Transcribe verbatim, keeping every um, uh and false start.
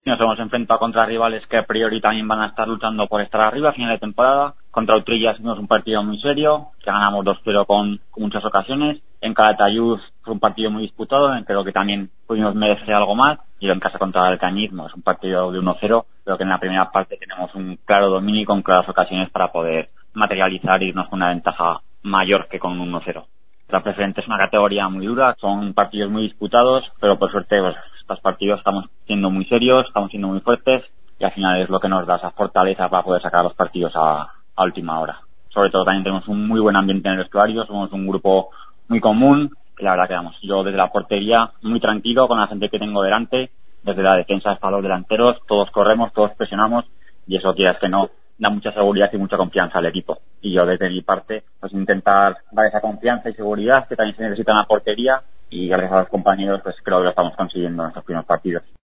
Nos hemos enfrentado contra rivales que a priori también van a estar luchando por estar arriba a final de temporada. Contra Utrilla hicimos un partido muy serio, que ganamos dos cero con, con muchas ocasiones. En Calatayud fue un partido muy disputado, en creo que también pudimos merecer algo más. Y en casa contra el Cañiz, es un partido de uno cero, pero que en la primera parte tenemos un claro dominio y con claras ocasiones para poder materializar y irnos con una ventaja mayor que con un uno cero. La preferente es una categoría muy dura, son partidos muy disputados, pero por suerte pues, estos partidos estamos siendo muy serios, estamos siendo muy fuertes y al final es lo que nos da esa fortaleza para poder sacar los partidos a, a última hora. Sobre todo también tenemos un muy buen ambiente en el vestuario, somos un grupo muy común y la verdad que vamos, yo desde la portería muy tranquilo con la gente que tengo delante, desde la defensa hasta los delanteros, todos corremos, todos presionamos y eso quieras que no, da mucha seguridad y mucha confianza al equipo. Y yo desde mi parte, pues intentar dar esa confianza y seguridad que también se necesita en la portería y gracias a los compañeros, pues creo que lo estamos consiguiendo en estos primeros partidos.